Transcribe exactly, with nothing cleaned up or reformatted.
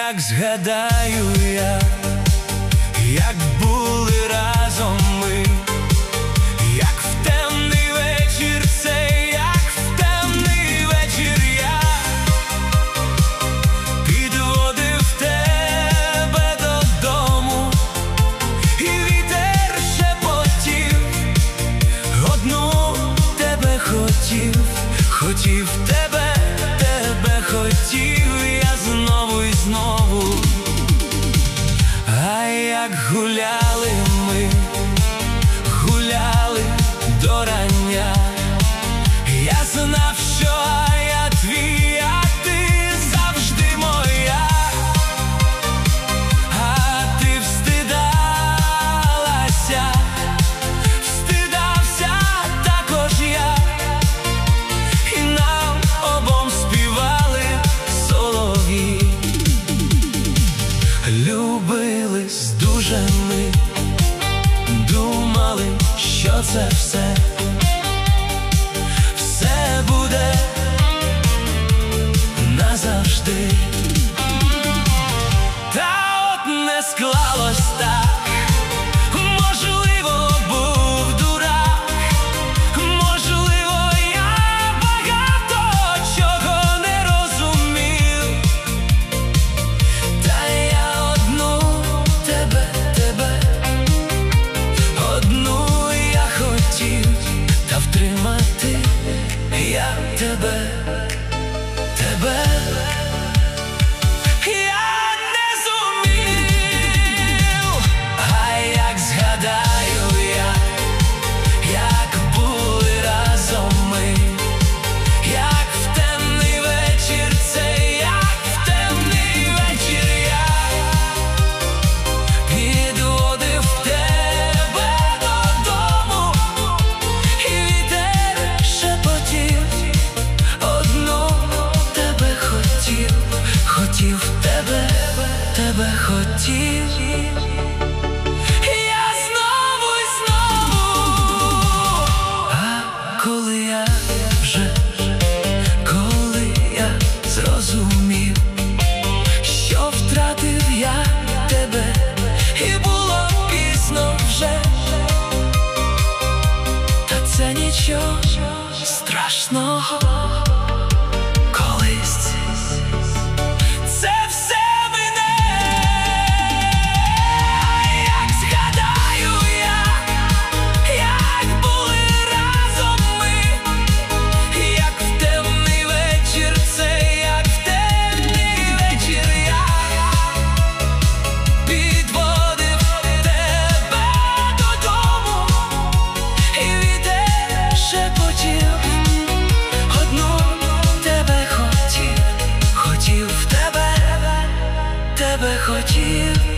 як згадаю я, як були разом ми, як в темний вечір цей, як в темний вечір я підводив тебе додому, і вітер шепотів, одну тебе хотів, хотів тебе, тебе хотів я знову і знову. А як гуляли ми, гуляли до рання, я знав, що я твій, а ти завжди моя. А ти встидалася, встидався також я, і нам обом співали солов'ї. Любились дуже ми, думали, що це все, все буде назавжди. Та от не склалось так, можливо, був дурак, можливо, я багато чого не розумів, та я одну тебе, тебе, одну я хотів, та втримати я тебе, тебе я не зумів. А як згадаю я, як були разом ми, як в темний вечір цей, як в темний вечір я підводив тебе додому, і вітер шепотів, одну тебе хотів, хотів тебе, тебе хотів я знову і знову. А коли я вже, коли я зрозумів, що втратив я тебе, і було пізно вже, та це нічого страшного, колись це все мине. Як згадаю я, як були разом ми, як в темний вечір цей, як в темний вечір я підводив тебе додому, і вітер шепотів, одну тебе хотів, хотів тебе, тебе хотів.